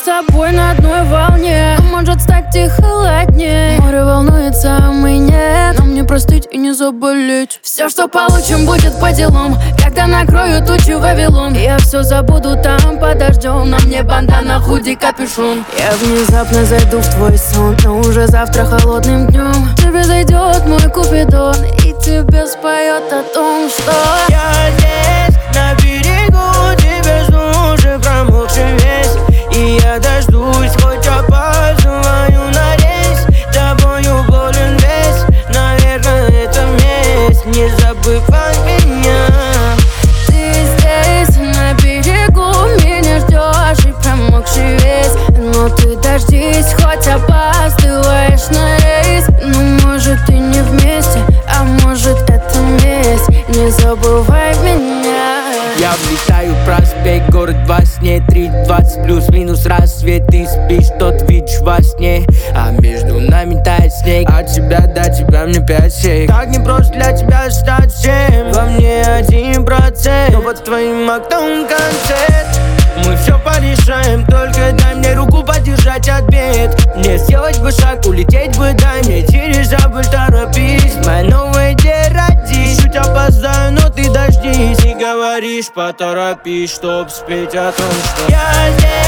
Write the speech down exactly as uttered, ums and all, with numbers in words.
тобой на одной волне. Может стать и холоднее. Море волнуется, а мы нет. Нам не простыть и не заболеть. Все, что получим, будет по делам. Когда накрою тучи Вавилон, я все забуду там под дождем. На мне бандана, худи, капюшон. Я внезапно зайду в твой сон, но уже завтра холодным днем тебе зайдет мой купидон и тебе споет о том, что я здесь, на берегу, тебя жду, уже промокший весь. И я дождусь, хоть опаздываю на рейс. Тобою болен весь, наверное, это месть. Не забывай меня. Ты здесь, на берегу, меня ждешь и промокший весь. Но ты дождись, хоть опаздываешь на рейс. Ну, может, и не вместе, а может, это месть. Не забывай меня. Я влетаю в проспект, город во сне. Три двадцать плюс-минус рассвет. Ты спишь, тот видишь во сне. А между нами тает снег. От тебя до тебя мне пять шейк. Так не просто для тебя стать всем. Во мне один процент, но под твоим окном концерт. Мы все порешаем, только дай мне руку подержать от бед. Мне сделать бы шаг, улететь бы, дай мне дирижабль, торопись. Моя новая идея родись. Чуть опоздаю, но ты дождись. И говоришь, поторопись, чтоб спеть о том, что я здесь.